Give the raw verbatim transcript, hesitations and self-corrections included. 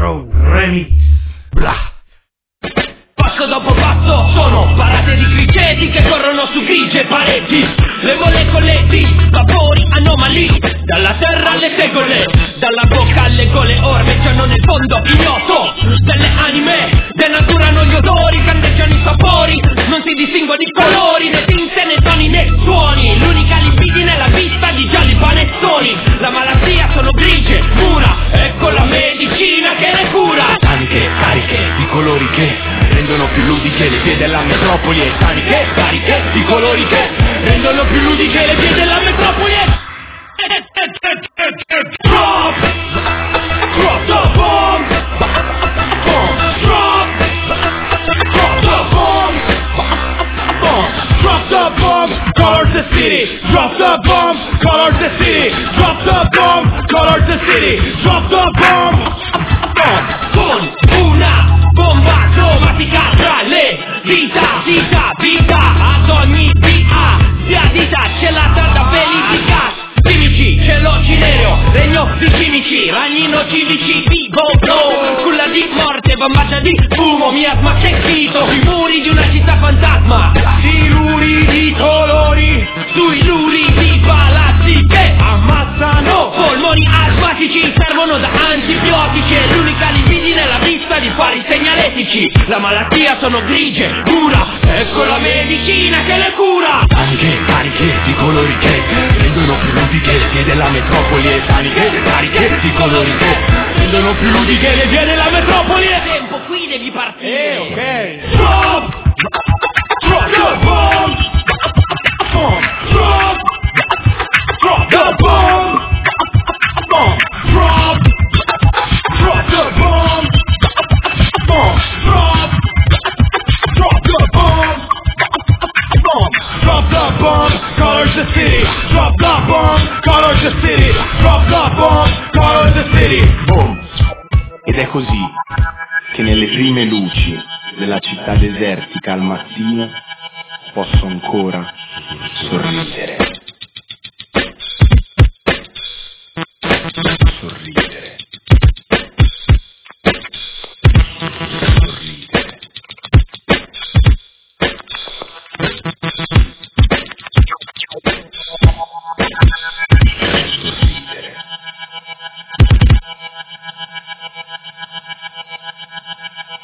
Pro Remix. Blah. Passo dopo passo sono parate di criceti che corrono su grigie pareti. Le molecole di vapori anomali, dalla terra alle tegole, dalla bocca alle gole ormeggiano nel fondo ignoto. Delle anime denaturano gli odori, candeggiano i sapori, non si distinguono i colori, né tinte né toni né suoni. L'unica libidine è la vista di gialli panettoni. La malattia sono grigie, mura, ecco la medicina che le cura. Taniche, cariche, di colori che rendono più ludiche le vie della metropoli. E taniche, cariche, di colori che rendono più ludiche le vie della metropoli. Drop, drop the bomb, bomb, drop, drop the bomb, bomb, drop the bomb, colors the city, drop the bomb, colors the city, drop the bomb, colors the city, drop the bomb, bomb, con una bomba cromatica tra le dita, dita, vita, ad ogni via, sia dita celata da verifica. Chimici, cielo cinereo, regno di chimici, ragni nocivici, vivo flow, culla di morte, bambaccia di fumo, miasma sentito, sui muri di una città fantasma, siluri di colori, sui luri di palazzi che ammazzano, polmoni asmatici, servono da antibiotici, e l'unica libidine è la vista di fari segnaletici, la malattia sono grigie, dura, ecco la medicina che le cura. Taniche, cariche, di colori che rendono più ludiche le vie della metropoli. E taniche, cariche, di colori che rendono più ludiche le vie della metropoli. E tempo, qui devi partire. Eh, ok. Drop, drop the bomb, bomb, drop, drop the bomb, bomb, drop, drop the bomb, bomb, drop, drop the bomb, bomb, drop the bomb, colors the city, drop the bomb, colors the city, drop the bomb, colors the city. Boom. Ed è così che nelle prime luci della città desertica al mattino posso ancora sorridere. Sorridere. Sorridere. Sorridere.